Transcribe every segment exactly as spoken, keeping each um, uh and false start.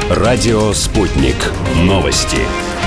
Радио «Спутник». Новости.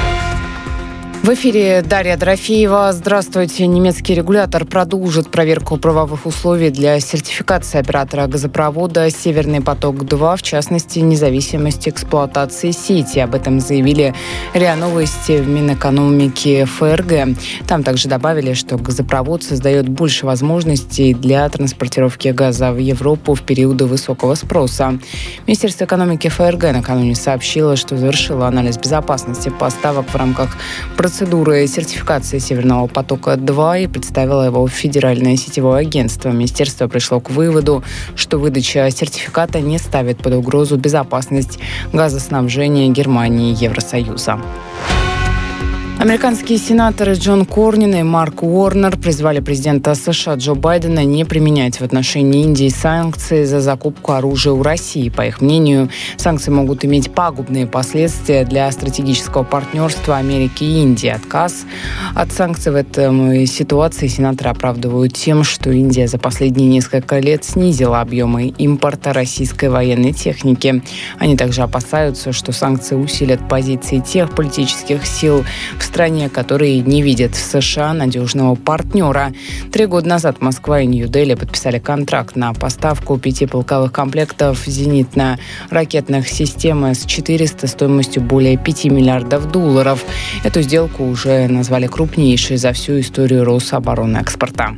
В эфире Дарья Дорофеева. Здравствуйте. Немецкий регулятор продолжит проверку правовых условий для сертификации оператора газопровода «Северный поток-два», в частности, независимость эксплуатации сети. Об этом заявили РИА Новости в Минэкономики ФРГ. Там также добавили, что газопровод создает больше возможностей для транспортировки газа в Европу в периоды высокого спроса. Министерство экономики ФРГ накануне сообщило, что завершило анализ безопасности поставок в рамках процедуры Процедуры сертификации «Северного потока-два» и представила его в Федеральное сетевое агентство. Министерство пришло к выводу, что выдача сертификата не ставит под угрозу безопасность газоснабжения Германии и Евросоюза. Американские сенаторы Джон Корнин и Марк Уорнер призвали президента США Джо Байдена не применять в отношении Индии санкции за закупку оружия у России. По их мнению, санкции могут иметь пагубные последствия для стратегического партнерства Америки и Индии. Отказ от санкций в этой ситуации сенаторы оправдывают тем, что Индия за последние несколько лет снизила объемы импорта российской военной техники. Они также опасаются, что санкции усилят позиции тех политических сил в стране, которые не видят в США надежного партнера. Три года назад Москва и Нью-Дели подписали контракт на поставку пяти полковых комплектов зенитно-ракетных систем эс четыреста стоимостью более пяти миллиардов долларов. Эту сделку уже назвали крупнейшей за всю историю Рособоронэкспорта.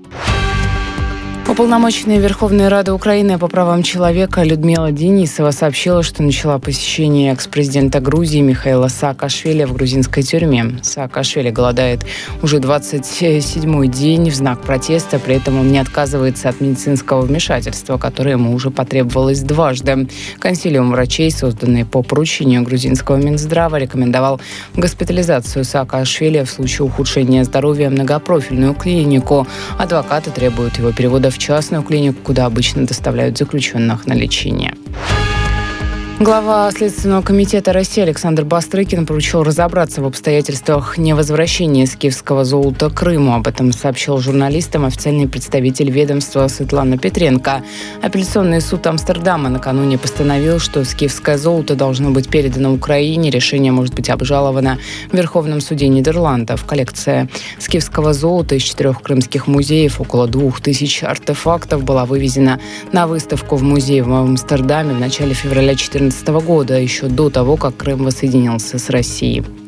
Уполномоченная Верховной Рады Украины по правам человека Людмила Денисова сообщила, что начала посещение экс-президента Грузии Михаила Саакашвили в грузинской тюрьме. Саакашвили голодает уже двадцать седьмой день в знак протеста, при этом он не отказывается от медицинского вмешательства, которое ему уже потребовалось дважды. Консилиум врачей, созданный по поручению грузинского Минздрава, рекомендовал госпитализацию Саакашвили в случае ухудшения здоровья в многопрофильную клинику. Адвокаты требуют его перевода в частную клинику, куда обычно доставляют заключенных на лечение. Глава Следственного комитета России Александр Бастрыкин поручил разобраться в обстоятельствах невозвращения скифского золота Крыму. Об этом сообщил журналистам официальный представитель ведомства Светлана Петренко. Апелляционный суд Амстердама накануне постановил, что скифское золото должно быть передано Украине. Решение может быть обжаловано в Верховном суде Нидерландов. Коллекция скифского золота из четырех крымских музеев, около двух тысяч артефактов, была вывезена на выставку в музее в Амстердаме в начале февраля две тысячи четырнадцатого года, еще до того, как Крым воссоединился с Россией.